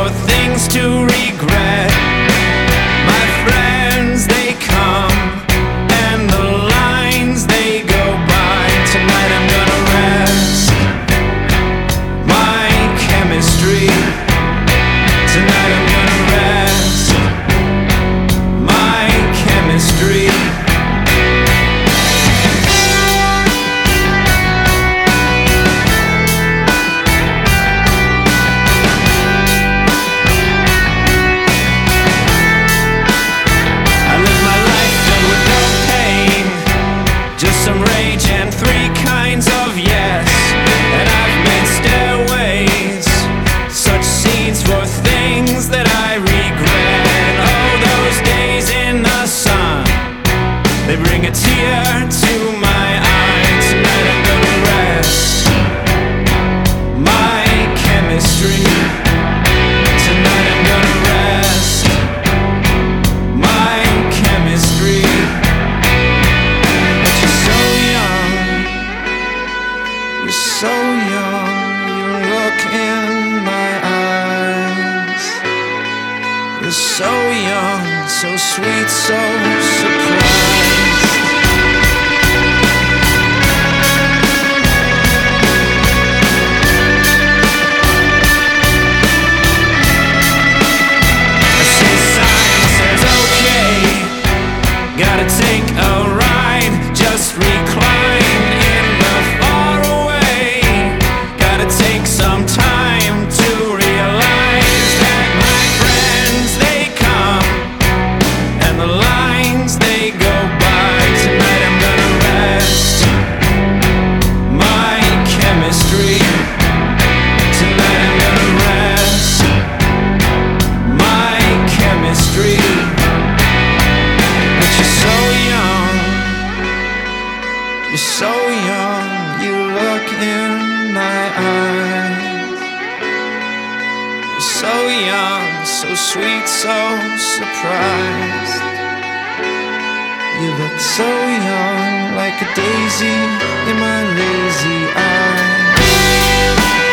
things to regret. My friends, they come, and the lines they go by. Tonight I'm gonna rest my chemistry. Tonight I'm gonna rest my chemistry. Just some rage and three kinds of yes. And I've made stairways, such scenes for things that I regret. Oh, those days in the sun, they bring a tear to my eye. Tonight I'm gonna rest my chemistry. Tonight I'm gonna rest my chemistry. So young, you look in my eyes. You're so young, so sweet, so surprised. I say science says okay, gotta take a ride, just recline in the faraway. Take some time to realize that my friends, they come, and the lines they go by. Tonight I'm gonna rest my chemistry. Tonight I'm gonna rest my chemistry. But you're so young, you're so young, you look in my eyes. You're so young, so sweet, so surprised. You look so young, like a daisy in my lazy eyes.